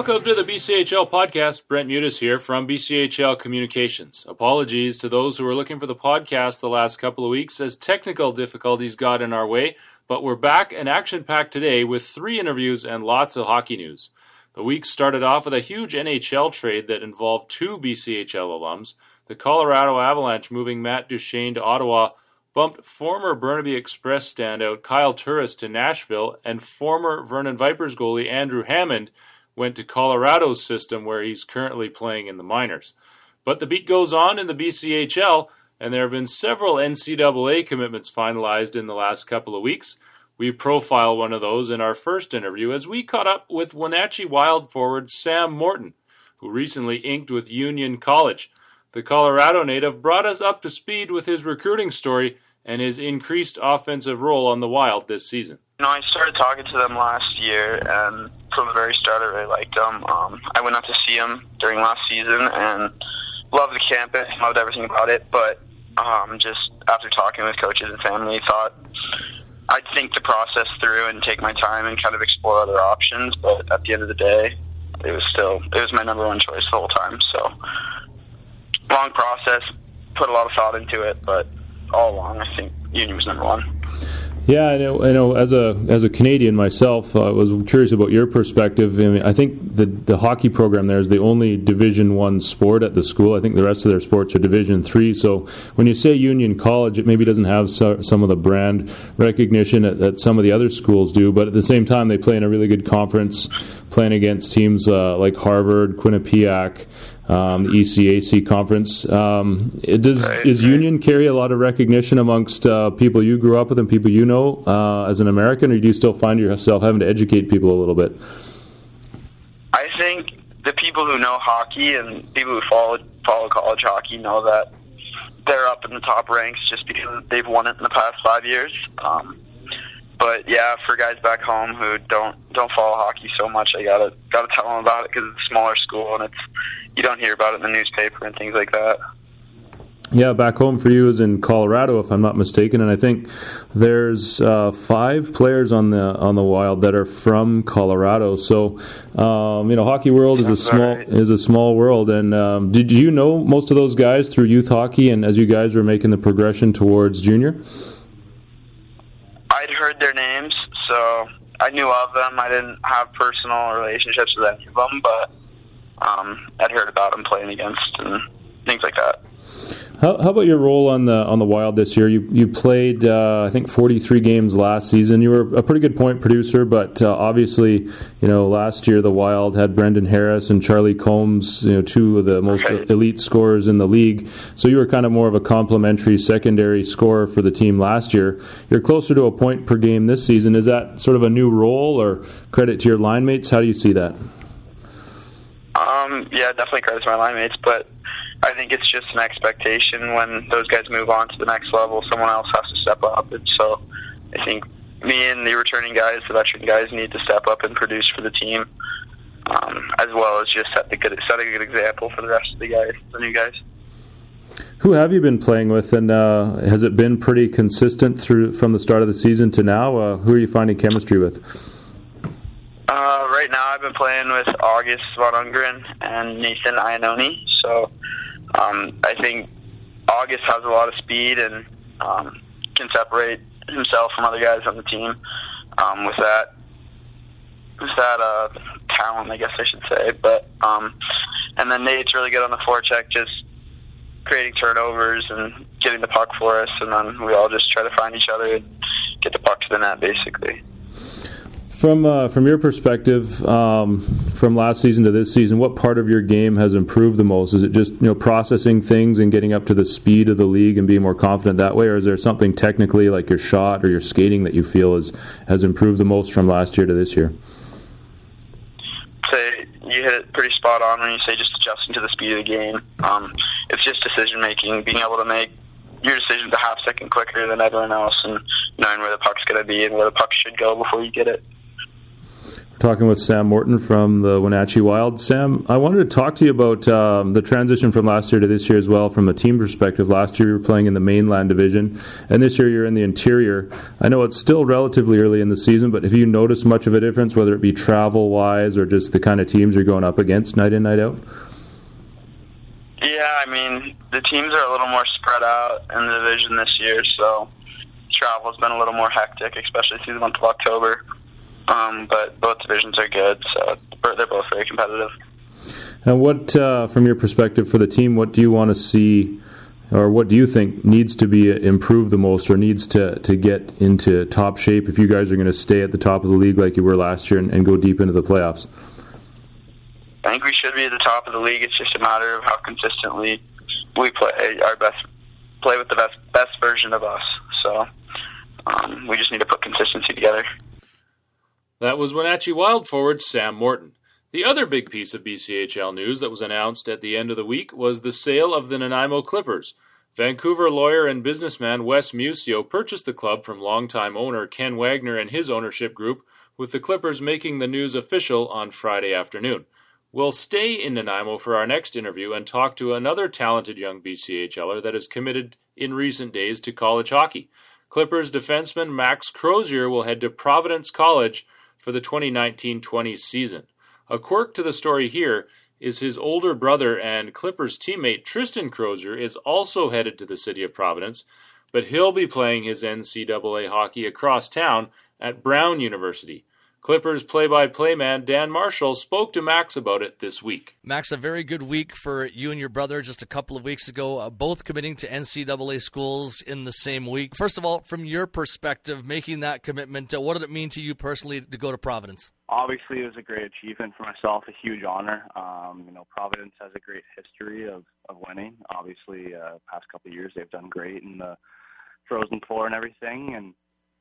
Welcome to the BCHL podcast. Brent Mutis here from BCHL Communications. Apologies to those who were looking for the podcast the last couple of weeks as technical difficulties got in our way, but we're back and action-packed today with 3 interviews and lots of hockey news. The week started off with a huge NHL trade that involved 2 BCHL alums. The Colorado Avalanche moving Matt Duchene to Ottawa bumped former Burnaby Express standout Kyle Turris to Nashville, and former Vernon Vipers goalie Andrew Hammond went to Colorado's system where he's currently playing in the minors. But the beat goes on in the BCHL, and there have been several NCAA commitments finalized in the last couple of weeks. We profile one of those in our first interview as we caught up with Wenatchee Wild forward Sam Morton, who recently inked with Union College. The Colorado native brought us up to speed with his recruiting story and his increased offensive role on the Wild this season. I started talking to them last year, and from the very start, I really liked them. I went out to see them during last season and loved the campus, loved everything about it, but just after talking with coaches and family, thought I'd think the process through and take my time and kind of explore other options, but at the end of the day, it was my number one choice the whole time. So, long process, put a lot of thought into it, but all along, I think Union was number one. Yeah, I know. As a Canadian myself, I was curious about your perspective. I mean, I think the hockey program there is the only Division I sport at the school. I think the rest of their sports are Division III. So when you say Union College, it maybe doesn't have some of the brand recognition that some of the other schools do, but at the same time, they play in a really good conference, playing against teams like Harvard, Quinnipiac, the ECAC conference. Is Union carry a lot of recognition amongst people you grew up with and people you know as an American, or do you still find yourself having to educate people a little bit? I think the people who know hockey and people who follow college hockey know that they're up in the top ranks just because they've won it in the past 5 years. But yeah, for guys back home who don't follow hockey so much, I gotta tell them about it because it's a smaller school and you don't hear about it in the newspaper and things like that. Yeah, back home for you is in Colorado, if I'm not mistaken, and I think there's 5 players on the Wild that are from Colorado. So, hockey world is a small world. And did you know most of those guys through youth hockey, and as you guys were making the progression towards junior? I'd heard their names, so I knew of them. I didn't have personal relationships with any of them, but I'd heard about them playing against and things like that. How about your role on the Wild this year? You played I think 43 games last season. You were a pretty good point producer, but obviously, last year the Wild had Brendan Harris and Charlie Combs, 2 of the most elite scorers in the league. So you were kind of more of a complimentary secondary scorer for the team last year. You're closer to a point per game this season. Is that sort of a new role, or credit to your line mates? How do you see that? Yeah, definitely credit to my line mates, but I think it's just an expectation when those guys move on to the next level, someone else has to step up. And so I think me and the returning guys, the veteran guys, need to step up and produce for the team, as well as just set a good example for the rest of the guys, the new guys. Who have you been playing with, and has it been pretty consistent from the start of the season to now? Who are you finding chemistry with? Right now I've been playing with August Von Ungren and Nathan Iannone. So I think August has a lot of speed and can separate himself from other guys on the team with that talent, I guess I should say. But and then Nate's really good on the forecheck, just creating turnovers and getting the puck for us, and then we all just try to find each other and get the puck to the net, basically. From your perspective, from last season to this season, what part of your game has improved the most? Is it just processing things and getting up to the speed of the league and being more confident that way, or is there something technically like your shot or your skating that you feel has improved the most from last year to this year? Say you hit it pretty spot on when you say just adjusting to the speed of the game. It's just decision making, being able to make your decisions a half second quicker than everyone else, and knowing where the puck's going to be and where the puck should go before you get it. Talking with Sam Morton from the Wenatchee Wild. Sam, I wanted to talk to you about the transition from last year to this year as well from a team perspective. Last year you were playing in the mainland division, and this year you're in the interior. I know it's still relatively early in the season, but have you noticed much of a difference, whether it be travel-wise or just the kind of teams you're going up against night in, night out? Yeah, I mean, the teams are a little more spread out in the division this year, so travel's been a little more hectic, especially through the month of October. But both divisions are good, so they're both very competitive. And what, from your perspective for the team, what do you want to see, or what do you think needs to be improved the most, or needs to get into top shape if you guys are going to stay at the top of the league like you were last year and go deep into the playoffs? I think we should be at the top of the league. It's just a matter of how consistently we play with the best version of us. So we just need to put consistency together. That was Wenatchee Wild forward Sam Morton. The other big piece of BCHL news that was announced at the end of the week was the sale of the Nanaimo Clippers. Vancouver lawyer and businessman Wes Musio purchased the club from longtime owner Ken Wagner and his ownership group, with the Clippers making the news official on Friday afternoon. We'll stay in Nanaimo for our next interview and talk to another talented young BCHLer that has committed in recent days to college hockey. Clippers defenseman Max Crozier will head to Providence College for the 2019-20 season. A quirk to the story here is his older brother and Clippers teammate Tristan Crozier is also headed to the city of Providence, but he'll be playing his NCAA hockey across town at Brown University. Clippers play-by-play man Dan Marshall spoke to Max about it this week. Max, a very good week for you and your brother just a couple of weeks ago, both committing to NCAA schools in the same week. First of all, from your perspective, making that commitment, what did it mean to you personally to go to Providence? Obviously, it was a great achievement for myself, a huge honor. Providence has a great history of winning. Obviously, past couple of years, they've done great in the Frozen Four and everything, and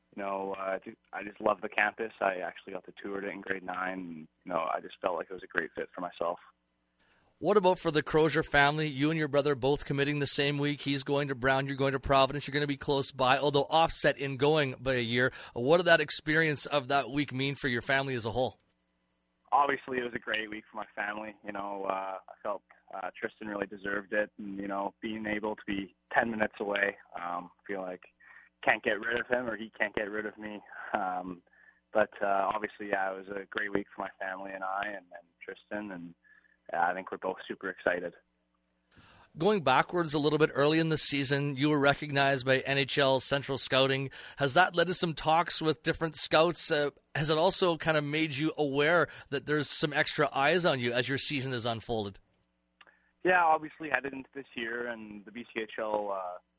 I just love the campus. I actually got to tour it in grade 9. And, I just felt like it was a great fit for myself. What about for the Crozier family? You and your brother both committing the same week. He's going to Brown, you're going to Providence. You're going to be close by, although offset in going by a year. What did that experience of that week mean for your family as a whole? Obviously, it was a great week for my family. I felt Tristan really deserved it. And, being able to be 10 minutes away, I feel like can't get rid of him or he can't get rid of me. But obviously, it was a great week for my family and I and Tristan, and I think we're both super excited. Going backwards a little bit early in the season, you were recognized by NHL Central Scouting. Has that led to some talks with different scouts? Has it also kind of made you aware that there's some extra eyes on you as your season has unfolded? Yeah, obviously headed into this year and the BCHL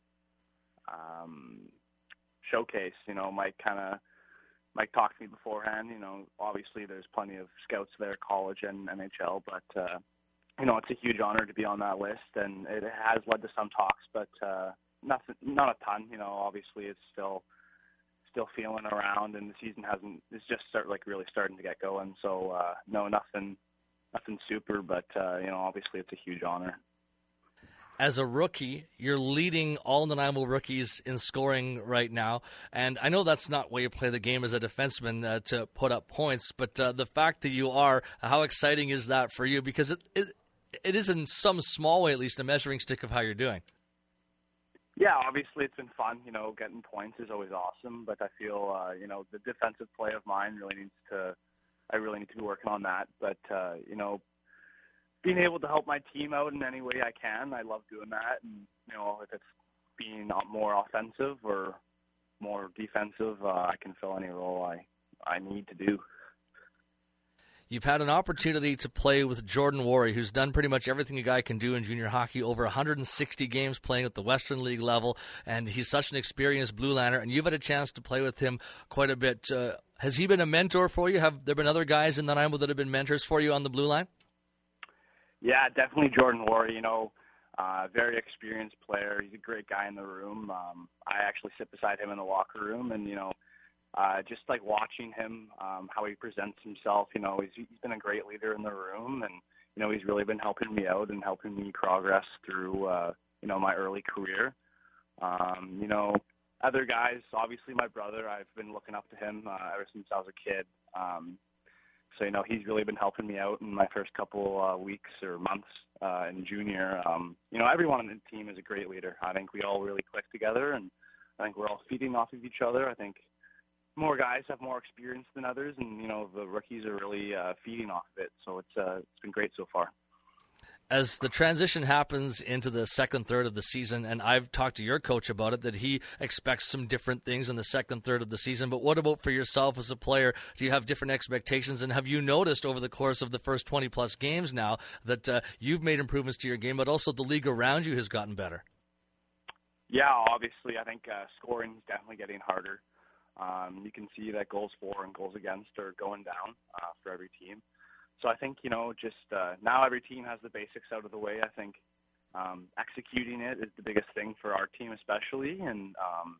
showcase, Mike talked to me beforehand. Obviously there's plenty of scouts there, college and NHL, but it's a huge honor to be on that list, and it has led to some talks, but not a ton. Obviously it's still feeling around, and the season it's just really starting to get going. So nothing super, but obviously it's a huge honor. As a rookie, you're leading all Nanaimo rookies in scoring right now. And I know that's not why you play the game as a defenseman, to put up points, but the fact that you are, how exciting is that for you? Because it is in some small way, at least, a measuring stick of how you're doing. Yeah, obviously it's been fun. Getting points is always awesome, but I feel, the defensive play of mine I really need to be working on that. But, being able to help my team out in any way I can, I love doing that. And, if it's being more offensive or more defensive, I can fill any role I need to do. You've had an opportunity to play with Jordan Worry, who's done pretty much everything a guy can do in junior hockey, over 160 games playing at the Western League level, and he's such an experienced Blue Liner, and you've had a chance to play with him quite a bit. Has he been a mentor for you? Have there been other guys in Nanaimo that have been mentors for you on the Blue Line? Yeah, definitely Jordan Worry, very experienced player. He's a great guy in the room. I actually sit beside him in the locker room, and, just like watching him, how he presents himself, he's been a great leader in the room, and, he's really been helping me out and helping me progress through, my early career. Other guys, obviously my brother, I've been looking up to him ever since I was a kid. So, he's really been helping me out in my first couple weeks or months in junior. Everyone on the team is a great leader. I think we all really click together, and I think we're all feeding off of each other. I think more guys have more experience than others, and, the rookies are really feeding off of it. So it's been great so far. As the transition happens into the second third of the season, and I've talked to your coach about it, that he expects some different things in the second third of the season, but what about for yourself as a player? Do you have different expectations, and have you noticed over the course of the first 20-plus games now that you've made improvements to your game, but also the league around you has gotten better? Yeah, obviously, I think scoring is definitely getting harder. You can see that goals for and goals against are going down for every team. So I think, just now every team has the basics out of the way. I think executing it is the biggest thing for our team especially, and,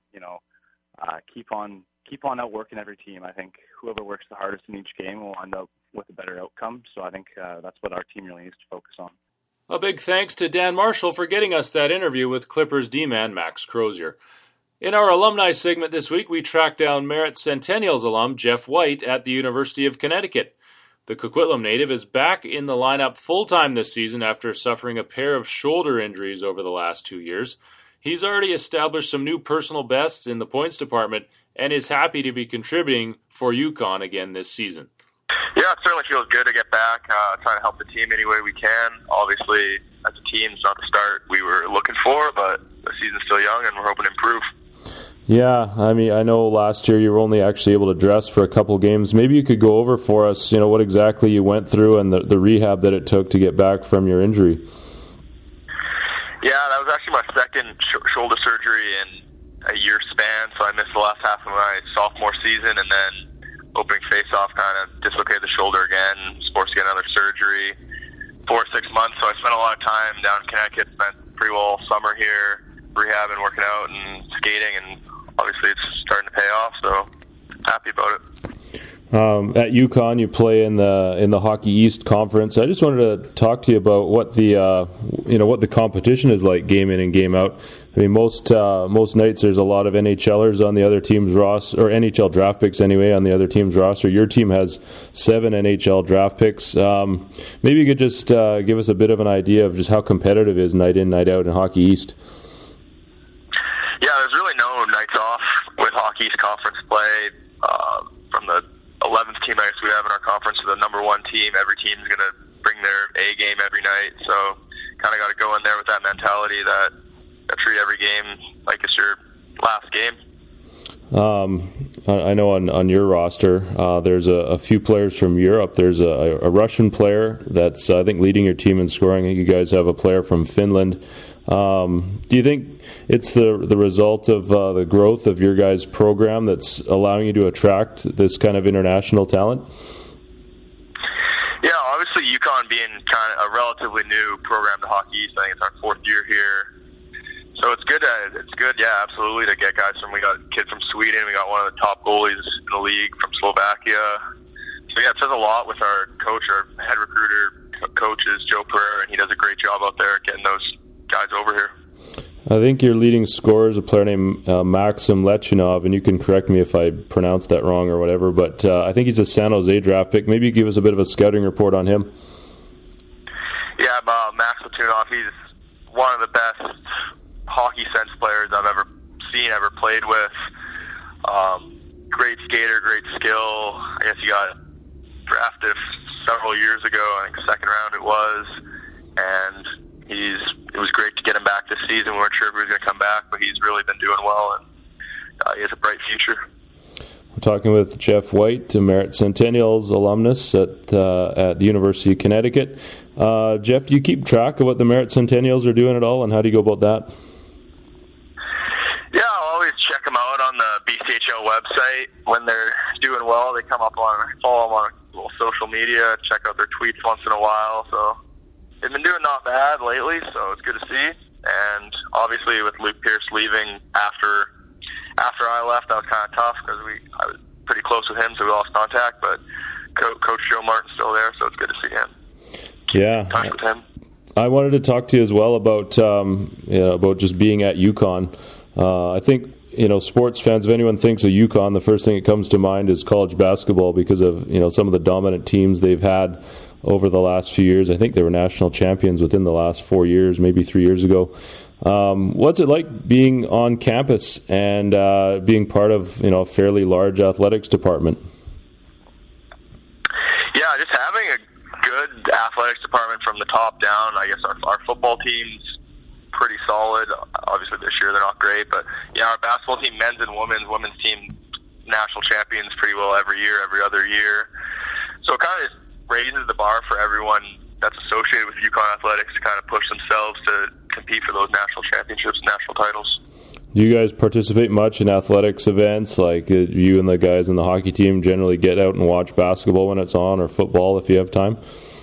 keep on outworking every team. I think whoever works the hardest in each game will end up with a better outcome. So I think that's what our team really needs to focus on. A big thanks to Dan Marshall for getting us that interview with Clippers D-man Max Crozier. In our alumni segment this week, we tracked down Merritt Centennials alum Jeff White at the University of Connecticut. The Coquitlam native is back in the lineup full-time this season after suffering a pair of shoulder injuries over the last 2 years. He's already established some new personal bests in the points department and is happy to be contributing for UConn again this season. Yeah, it certainly feels good to get back, trying to help the team any way we can. Obviously, as a team, it's not the start we were looking for, but the season's still young and we're hoping to improve. Yeah, I know last year you were only actually able to dress for a couple games. Maybe you could go over for us, what exactly you went through and the rehab that it took to get back from your injury. Yeah, that was actually my second shoulder surgery in a year span, so I missed the last half of my sophomore season, and then opening face-off kind of dislocated the shoulder again, was forced to get another surgery 4 or 6 months, so I spent a lot of time down in Connecticut, spent pretty well summer here, rehabbing, working out, and skating, and obviously it's starting to pay off, so happy about it. At UConn, you play in the Hockey East Conference. I just wanted to talk to you about what the competition is like game in and game out. I mean, most nights there's a lot of NHLers on the other team's roster, or NHL draft picks anyway, on the other team's roster. Your team has 7 NHL draft picks. Maybe you could just give us a bit of an idea of just how competitive it is night in, night out in Hockey East. Yeah, there's really no nights off with Hockey East Conference play. From the 11th team I guess we have in our conference to the number 1 team, every team's going to bring their A game every night. So kind of got to go in there with that mentality that treat every game like it's your last game. I know on your roster there's a few players from Europe. There's a Russian player that's I think leading your team in scoring. I think you guys have a player from Finland. Do you think it's the result of the growth of your guys' program that's allowing you to attract this kind of international talent? Yeah, obviously UConn being kind of a relatively new program to Hockey East. I think it's our 4th year here. So it's good, yeah, absolutely, to get guys we got a kid from Sweden, we got one of the top goalies in the league from Slovakia. So yeah, it says a lot with our coach, our head recruiter coach is Joe Pereira, and he does a great job out there getting those guys over here. I think your leading scorer is a player named Maxim Lechinov, and you can correct me if I pronounced that wrong or whatever, but I think he's a San Jose draft pick. Maybe you give us a bit of a scouting report on him. Yeah, Max Lechinov, he's one of the best hockey sense players I've ever seen, ever played with. Great skater, great skill. I guess he got drafted several years ago, I think 2nd round it was, and it was great to get him back this season. We weren't sure if he was going to come back, but he's really been doing well, and he has a bright future. We're talking with Jeff White, a Merritt Centennials alumnus at the University of Connecticut. Jeff, do you keep track of what the Merritt Centennials are doing at all, and how do you go about that? Yeah, I'll always check them out on the BCHL website. When they're doing well, they come up follow them on a little social media, check out their tweets once in a while, so they've been doing not bad lately, so it's good to see. And obviously with Luke Pierce leaving after I left, that was kind of tough because I was pretty close with him, so we lost contact. But Coach Joe Martin's still there, so it's good to see him. Yeah, Talk with him. I wanted to talk to you as well about just being at UConn. I think sports fans, if anyone thinks of UConn, the first thing that comes to mind is college basketball because of, some of the dominant teams they've had over the last few years. I think they were national champions within the last 4 years, maybe 3 years ago. What's it like being on campus and being part of, a fairly large athletics department? Yeah, just having a good athletics department from the top down. I guess our football team's pretty solid. Obviously this year they're not great, but our basketball team, men's and women's team, national champions pretty well every year, every other year. So it kind of raises the bar for everyone that's associated with UConn athletics to kind of push themselves to compete for those national championships and national titles. Do you guys participate much in athletics events? Like you and the guys in the hockey team generally get out and watch basketball when it's on, or football if you have time?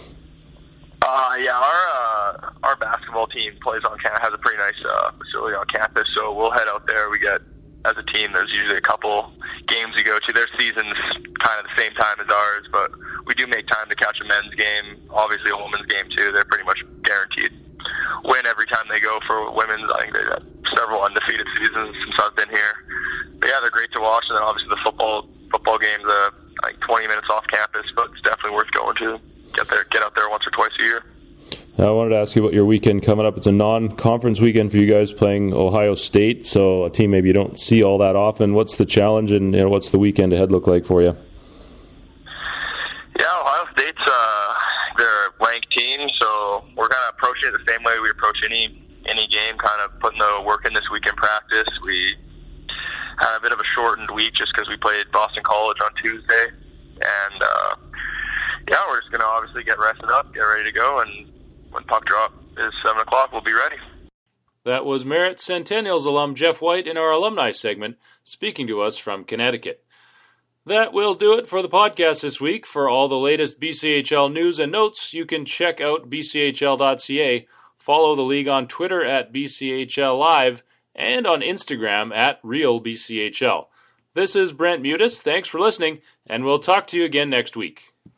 Our basketball team has a pretty nice facility on campus, so we'll head out there. We get, as a team, there's usually a couple games we go to. Their season's kind of the same time as ours, but we do make time to catch a men's game, obviously a women's game too. They're pretty much guaranteed win every time they go for women's. I think they've had several undefeated seasons since I've been here. But yeah, they're great to watch. And then obviously the football games, like 20 minutes off campus, but it's definitely worth going to. Get out there once or twice a year. Now, I wanted to ask you about your weekend coming up. It's a non-conference weekend for you guys playing Ohio State, so a team maybe you don't see all that often. What's the challenge and what's the weekend ahead look like for you? Yeah, Ohio State's they're a ranked team, so we're kind of approaching it the same way we approach any game, kind of putting the work in this week in practice. We had a bit of a shortened week just because we played Boston College on Tuesday, and we're just going to obviously get rested up, get ready to go, and when puck drop is 7 o'clock, we'll be ready. That was Merritt Centennials alum Jeff White in our alumni segment, speaking to us from Connecticut. That will do it for the podcast this week. For all the latest BCHL news and notes, you can check out bchl.ca, follow the league on Twitter at BCHL Live, and on Instagram at RealBCHL. This is Brent Mutis. Thanks for listening, and we'll talk to you again next week.